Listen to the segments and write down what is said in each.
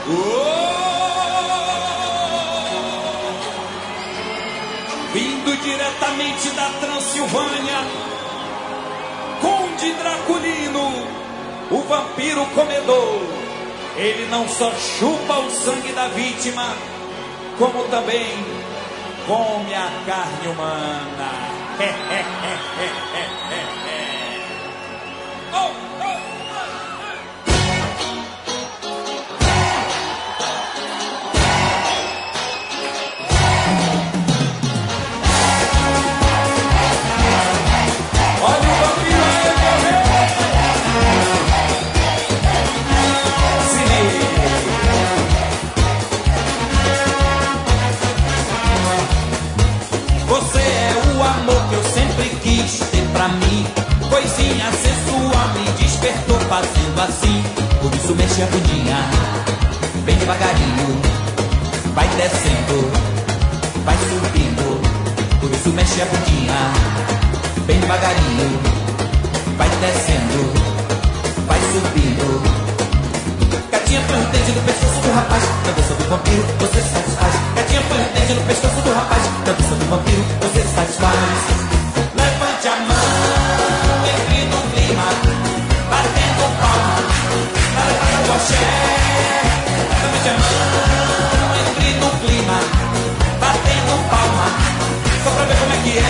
Vindo diretamente da Transilvânia, Conde Draculino, o vampiro comedor. Ele não só chupa o sangue da vítima, como também come a carne humana. Coisinha sensual me despertou fazendo assim. Por isso mexe a bundinha bem devagarinho. Vai descendo, vai subindo. Por isso mexe a bundinha bem devagarinho. Vai descendo, vai subindo. Gatinha põe o dente no pescoço do rapaz. Na dança do vampiro você satisfaz. Gatinha põe o dente no pescoço do rapaz. Na dança do vampiro você satisfaz. Levante a mão, entre no clima, batendo palma, na levada do axé. Levante a mão, entre no clima, batendo palma, só pra ver como é que é.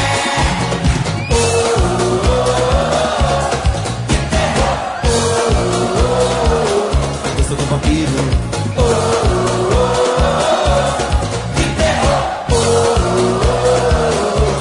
Oh, oh, oh, que terror. Oh, oh, oh, a dança do vampiro. Oh, oh, oh, que terror. Oh, oh, oh.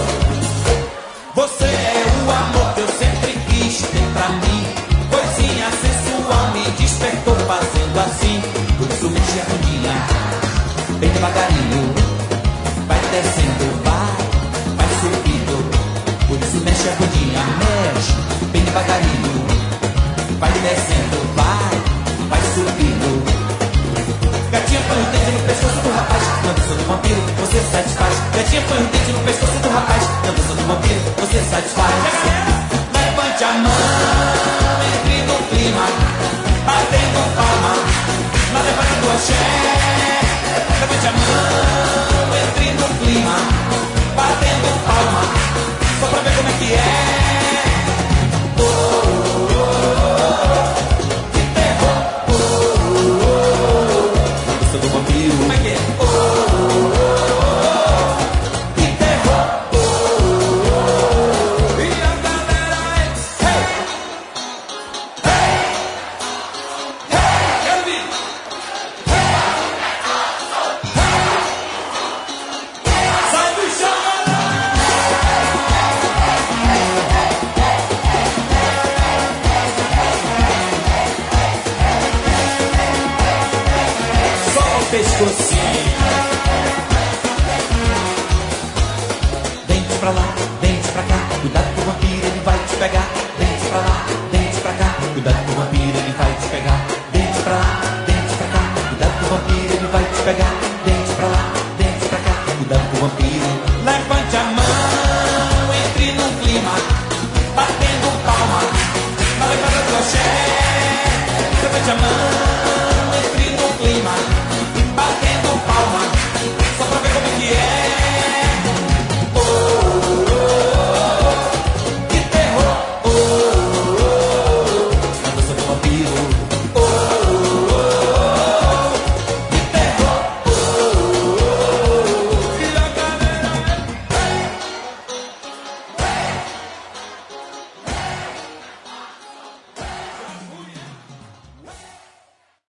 Você é o amor que eu sempre quis ter pra mim. Coisinha sensual me despertou fazendo assim. Por isso mexe a bundinha bem devagarinho. Vai descendo, vai subindo. Por isso mexe a bundinha, mexe bem devagarinho. Vai descendo, vai subindo. Gatinha põe o dente no pescoço do rapaz. Na dança do vampiro você satisfaz. Gatinha põe o dente no pescoço do rapaz. Na dança do vampiro você satisfaz. Levante a mão, entre no clima, batendo palma, na levada do axé. Levante a mão, entre no clima, batendo palma, só pra ver como é que é. Oh, oh, oh, que terror. Oh, oh, oh, na dança do vampiro. Como é que é? Oh, oh, oh, que terror. Oh, oh, oh. E a galera é hey, hey, hey, quero vir. Sai do chão. Só o pescocinho. Dente pra lá, dente pra cá. Cuidado que o vampiro ele vai te pegar.